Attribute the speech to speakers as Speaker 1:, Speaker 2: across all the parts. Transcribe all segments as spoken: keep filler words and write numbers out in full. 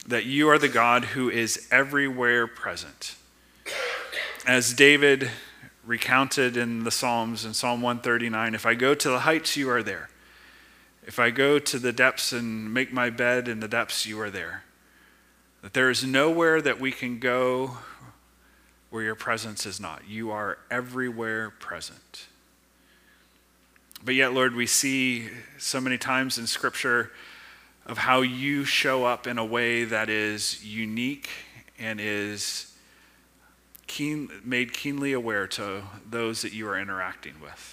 Speaker 1: that you are the God who is everywhere present. As David recounted in the Psalms, in Psalm one thirty-nine, if I go to the heights, you are there. If I go to the depths and make my bed in the depths, you are there. That there is nowhere that we can go where your presence is not. You are everywhere present. But yet, Lord, we see so many times in Scripture of how you show up in a way that is unique and is keen, made keenly aware to those that you are interacting with.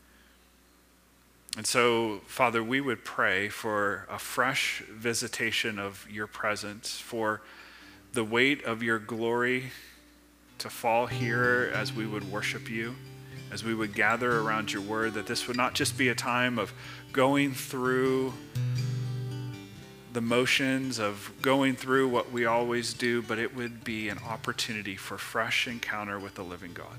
Speaker 1: And so, Father, we would pray for a fresh visitation of your presence, for the weight of your glory to fall here as we would worship you, as we would gather around your word, that this would not just be a time of going through the motions, of going through what we always do, but it would be an opportunity for fresh encounter with the living God.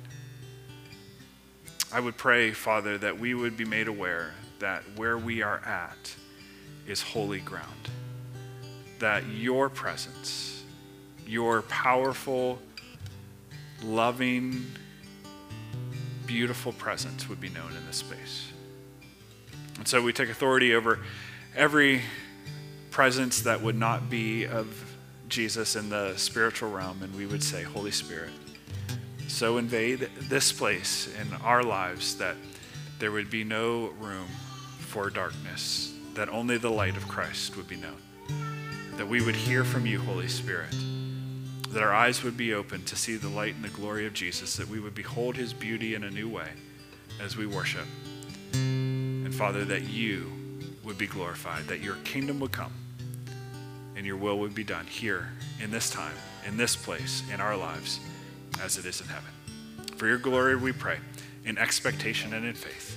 Speaker 1: I would pray, Father, that we would be made aware that where we are at is holy ground, that your presence, your powerful, loving, beautiful presence would be known in this space. And so we take authority over every presence that would not be of Jesus in the spiritual realm, and we would say, Holy Spirit, so invade this place in our lives that there would be no room for darkness, that only the light of Christ would be known, that we would hear from you, Holy Spirit, that our eyes would be open to see the light and the glory of Jesus, that we would behold his beauty in a new way as we worship. And Father, that you would be glorified, that your kingdom would come and your will would be done here in this time, in this place, in our lives, as it is in heaven. For your glory we pray, in expectation and in faith.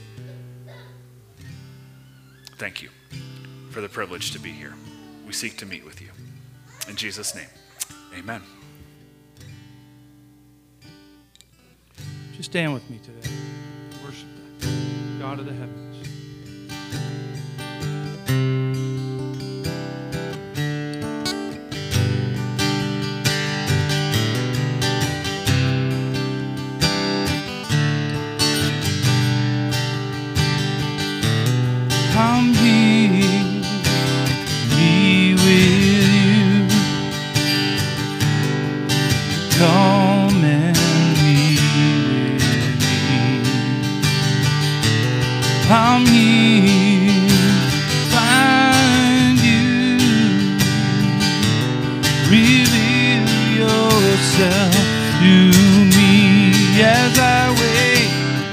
Speaker 1: Thank you for the privilege to be here. We seek to meet with you. In Jesus' name, amen.
Speaker 2: Just stand with me today. Worship the God of the heavens. Come here, be with you. Come and be with me. I'm here, find you. Reveal yourself to me as I wait.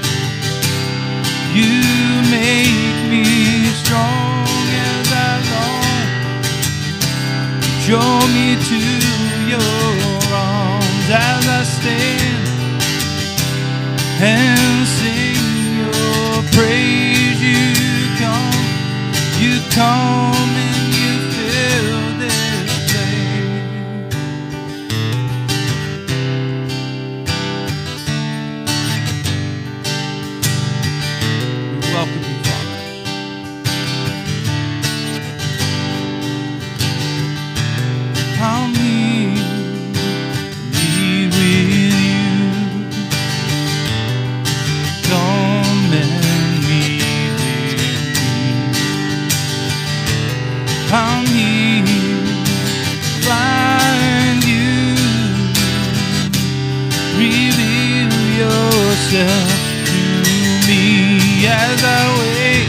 Speaker 2: You make me strong as I long. Draw me to your arms as I stand and sing your praise. You come, you come and you fill this place. We welcome you, Father. I'm here, be with you. Come and be with me. I'm here, find you. Reveal yourself to me as I wait.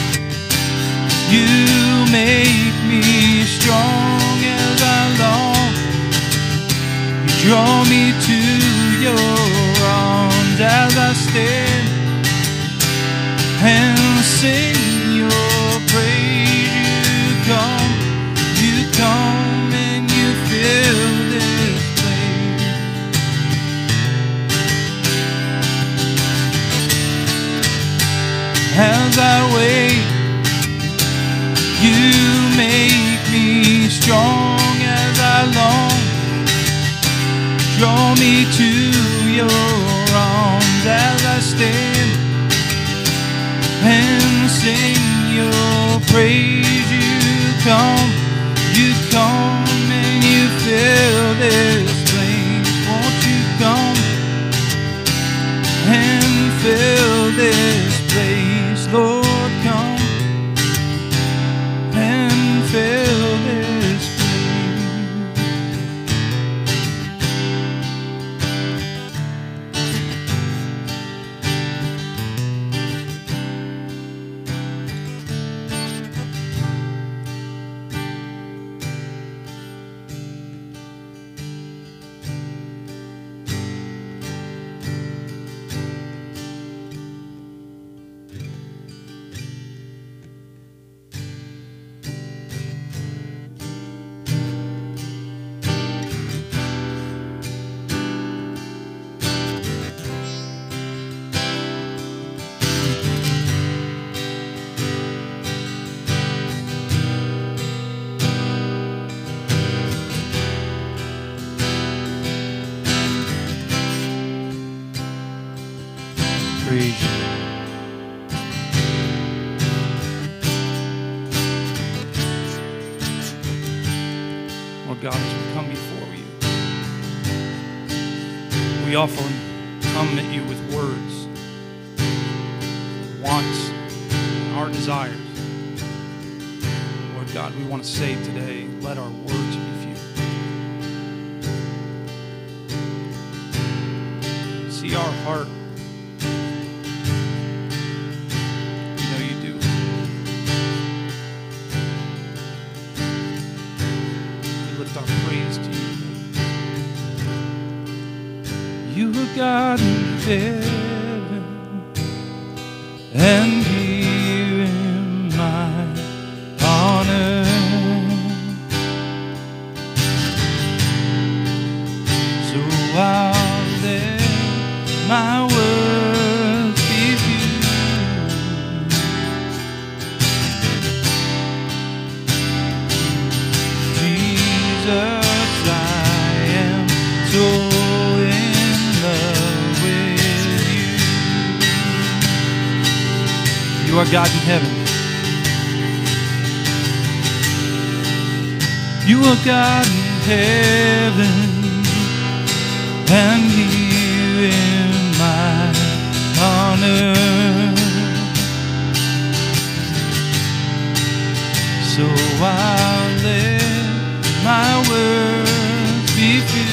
Speaker 2: You make me strong as I long. You draw me to your arms as I stand and sing your praise. You come, you come and you fill this place. As I wait, you make me strong as I long. Draw me to your arms as I stand and sing your praise. You come, you come and fill this place. Won't you come and fill this place, Lord, come and fill this place. Praise you. Lord God, as we come before you, we often come at you with words, wants, and our desires. Lord God, we want to say today, let our words be few. See our heart. Our praise to you. You are God in heaven, and here in my honor. So I'll let my words be few. Jesus, I am so in love with you. You are God in heaven. You are God in heaven, and here in my honor. So I'll let my words be few.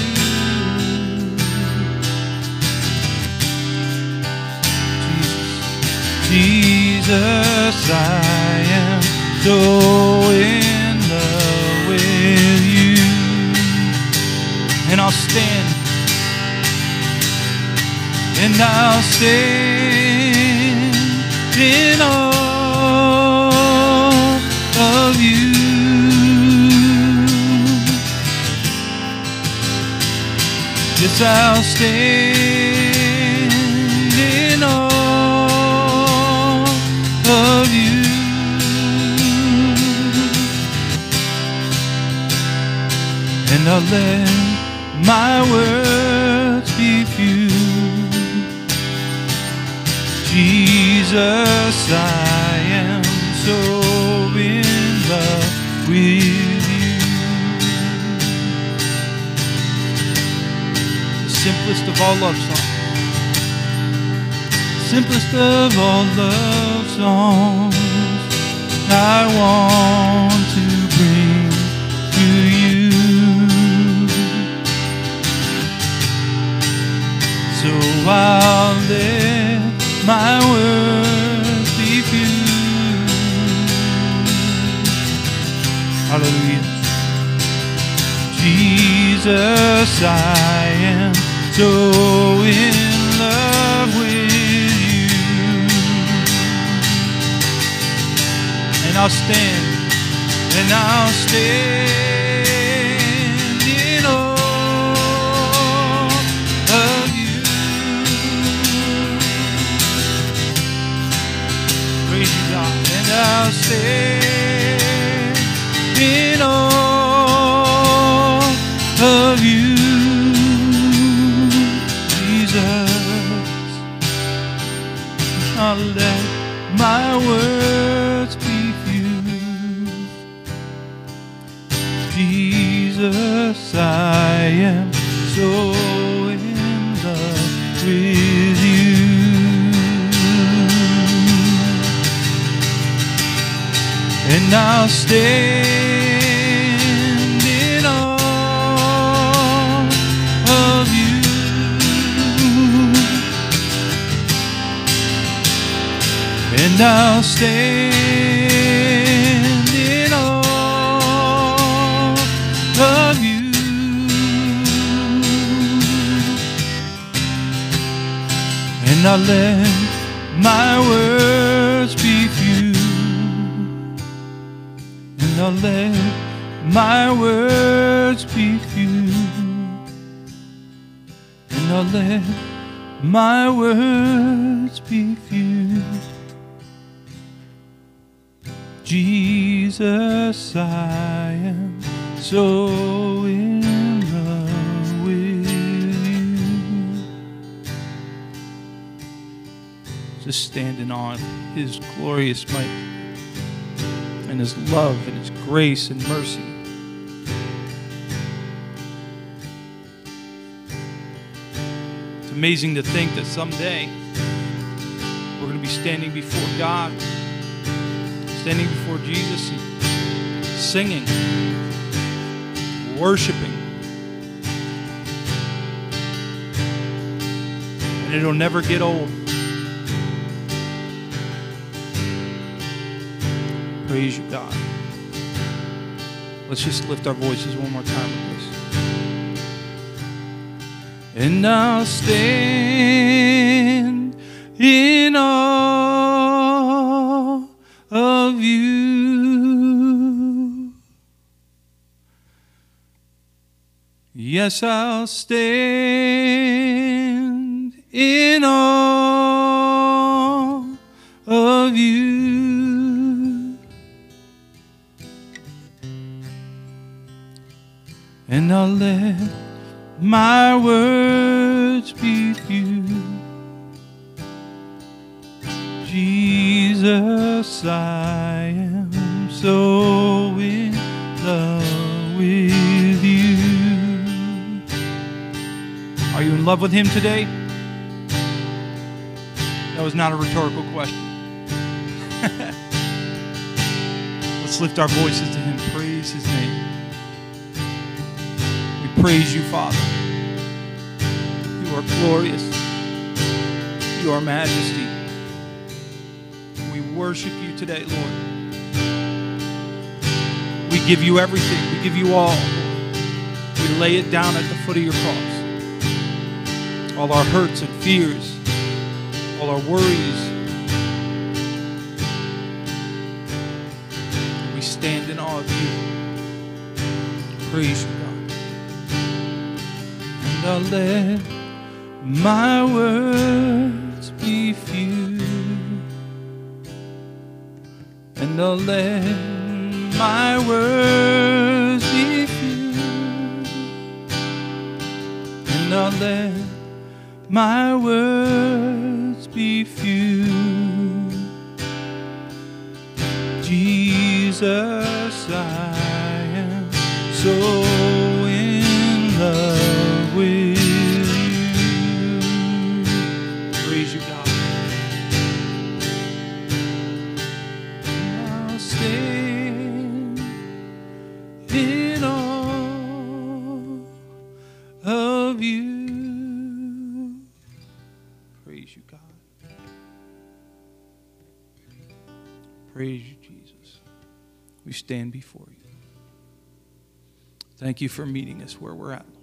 Speaker 2: Jesus, Jesus, I am so in love with you. And I'll stand, and I'll stand in awe of you. Yes, I'll stand in awe of you. And I'll let my words be few. Jesus, I am so in love with you. Simplest of all love songs. Simplest of all love songs I want to bring to you. So I'll let my words be few. Hallelujah. Jesus, I am so in love with you. And I'll stand, and I'll stand in awe of you. Praise you, God. And I'll stand in awe of you. I'll let my words be few. Jesus. Jesus, I am so in love with you. And I'll stand in awe of you. And I'll stand in awe of you. And I'll let my words be few. And I'll let my words be few. And I'll let my words be few. Jesus, I am so in love with you. Just stand in awe of His glorious might and His love and His grace and mercy. It's amazing to think that someday we're going to be standing before God, standing before Jesus and singing, worshiping. And it'll never get old. Praise you, God. Let's just lift our voices one more time with this. And I'll stand in awe of you. Yes, I'll stand in awe of you. And I'll let my words be few. Jesus, I am so in love with you. Are you in love with Him today? That was not a rhetorical question. Let's lift our voices to Him. Praise His name. We praise you, Father. You are glorious. You are majesty. We worship you today, Lord. We give you everything. We give you all. We lay it down at the foot of your cross. All our hurts and fears, all our worries. We stand in awe of you. Praise you, God. And I'll let my words be few. And I'll let my words be few. And I'll let my words be few. Jesus, I am so in love with you. Praise you, God. I'll stand in awe of you. Praise you, God. Praise you, Jesus. We stand before you. Thank you for meeting us where we're at,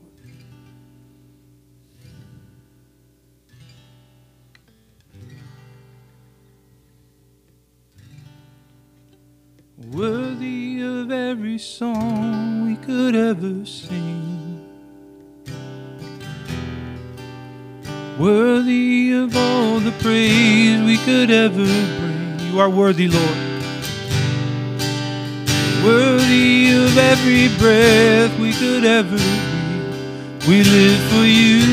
Speaker 2: Lord. Worthy of every song we could ever sing. Worthy of all the praise we could ever bring. You are worthy, Lord. Worthy of every breath we could ever breathe. We live for you.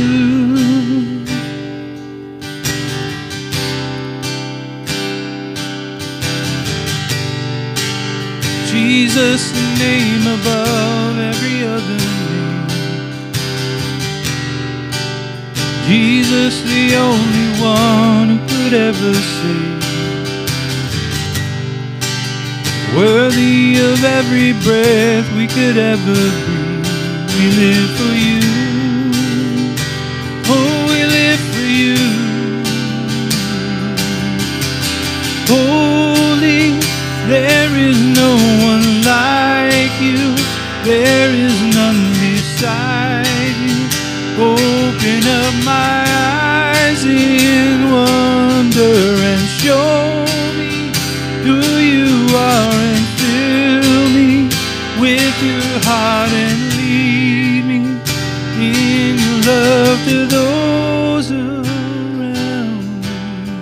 Speaker 2: Jesus, the name above every other Jesus, the only one who could ever save. Worthy of every breath we could ever breathe. We live for you. Oh, we live for you. Holy, there is no one like you. There is none beside you. Open up my eyes in wonder and show me who you are, and fill me with your heart and lead me in your love to those around me.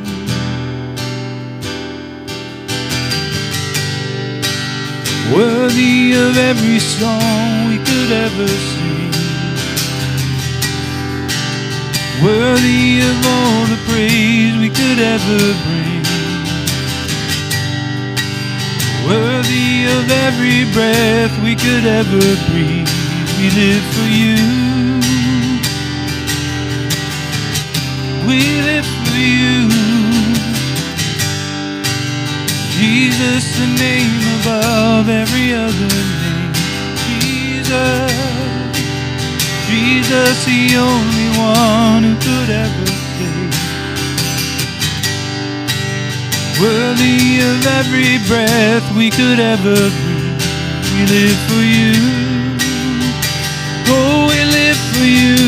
Speaker 2: Worthy of every song we could ever sing, worthy of all the praise we could ever bring, worthy of every breath we could ever breathe. We live for you. We live for you. Jesus, the name above every other name. Jesus, Jesus, the only one who could ever save. Worthy of every breath we could ever breathe. We live for you. Oh, we live for you.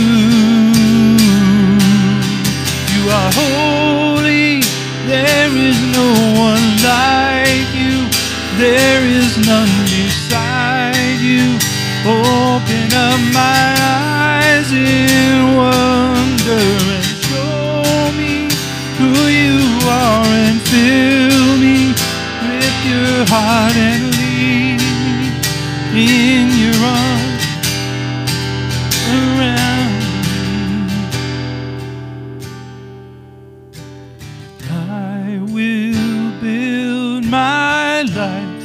Speaker 2: You are holy. There is no one like you. There is none beside you. Open up my eyes in wonder and show me who you are, and fill me with your heart and lead me in your arms around me. I will build my life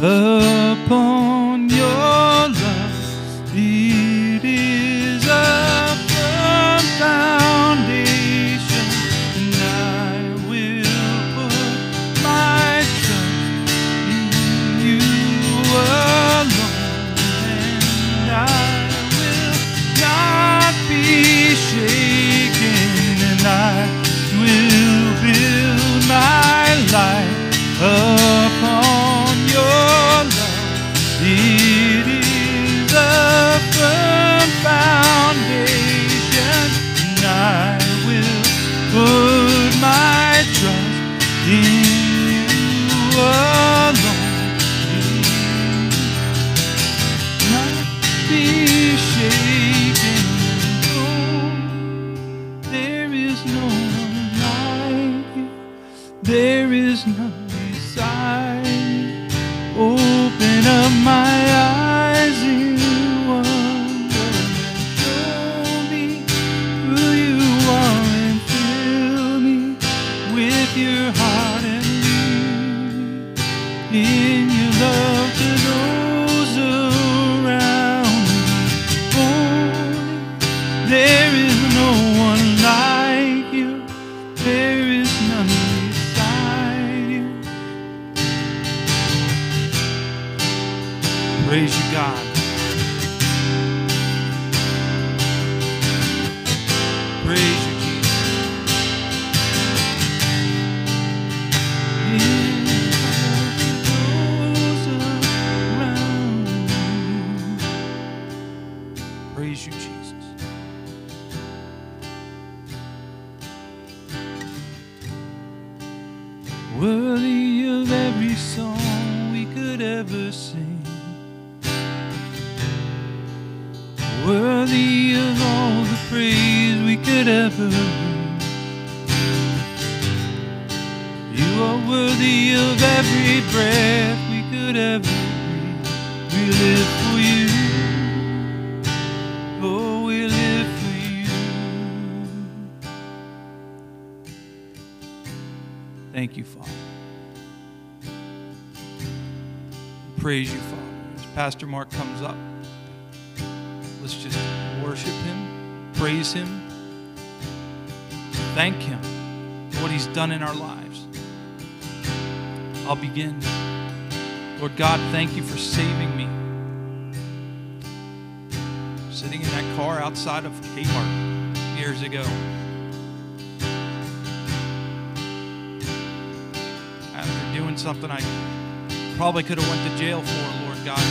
Speaker 2: upon your love. It is a firm foundation, and I will put my trust in you alone, and I will not be shaken, and I will build my life upon your love. It is a firm foundation, and I will put my trust in you alone. Not be shaken. Oh, there is no one like you. There is none beside you. Open up my eyes in wonder and show me who you are, and fill me with your heart and lead me in your love to those around me. Holy, there is no one like you. There is none beside you. Praise you, God. Praise you, Jesus. In those around me. Praise you, Jesus. Worthy of every song we could ever sing, worthy of all the praise we could ever bring. You are worthy of every breath we could ever breathe. We live for you. Oh, we live for you. Thank you, Father. Praise you, Father. As Pastor Mark comes up, let's just worship him, praise him. thank him for what he's done in our lives. I'll begin. Lord God, thank you for saving me. Sitting in that car outside of Kmart years ago. After doing something I probably could have went to jail for, Lord God,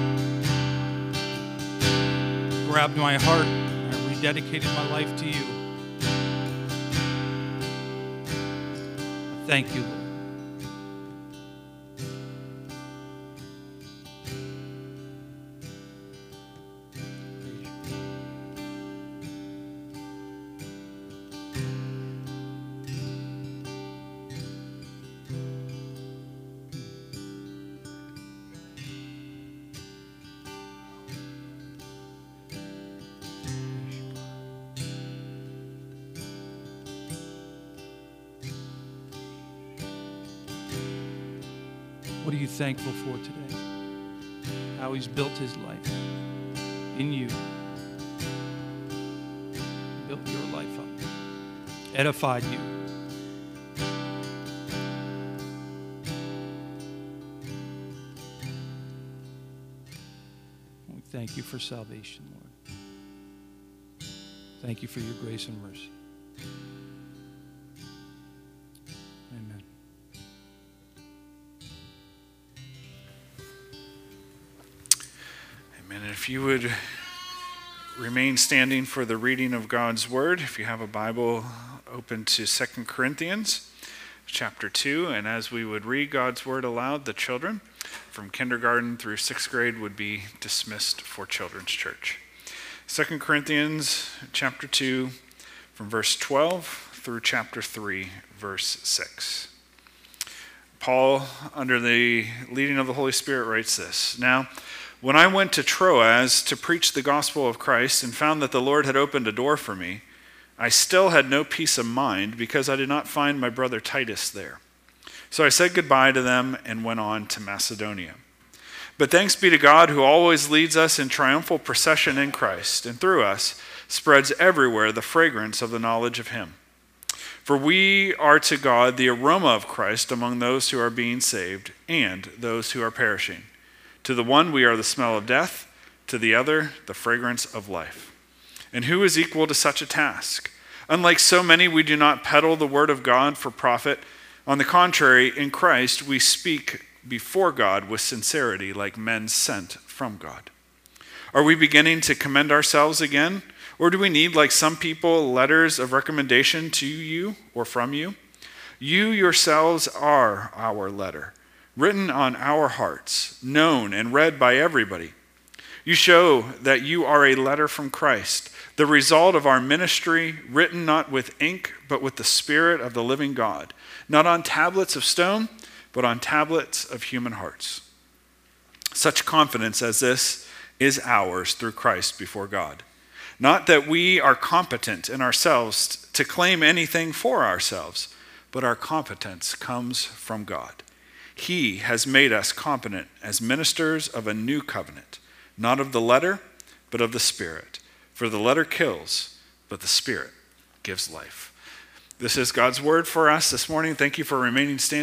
Speaker 2: you grabbed my heart. I rededicated my life to you. Thank you, Lord. What are you thankful for today? How he's built his life in you. Built your life up. Edified you. We thank you for salvation, Lord. Thank you for your grace and mercy. Amen.
Speaker 1: And if you would remain standing for the reading of God's word, if you have a Bible, open to Second Corinthians chapter two. And as we would read God's word aloud, the children from kindergarten through sixth grade would be dismissed for Children's Church. Second Corinthians chapter two, from verse twelve through chapter three, verse six. Paul, under the leading of the Holy Spirit, writes this: Now, when I went to Troas to preach the gospel of Christ and found that the Lord had opened a door for me, I still had no peace of mind because I did not find my brother Titus there. So I said goodbye to them and went on to Macedonia. But thanks be to God who always leads us in triumphal procession in Christ, and through us spreads everywhere the fragrance of the knowledge of him. For we are to God the aroma of Christ among those who are being saved and those who are perishing. To the one we are the smell of death, to the other the fragrance of life. And who is equal to such a task? Unlike so many, we do not peddle the word of God for profit. On the contrary, in Christ we speak before God with sincerity, like men sent from God. Are we beginning to commend ourselves again? Or do we need, like some people, letters of recommendation to you or from you? You yourselves are our letter, written on our hearts, known and read by everybody. You show that you are a letter from Christ, the result of our ministry, written not with ink, but with the Spirit of the living God, not on tablets of stone, but on tablets of human hearts. Such confidence as this is ours through Christ before God. Not that we are competent in ourselves to claim anything for ourselves, but our competence comes from God. He has made us competent as ministers of a new covenant, not of the letter, but of the Spirit. For the letter kills, but the Spirit gives life. This is God's word for us this morning. Thank you for remaining standing.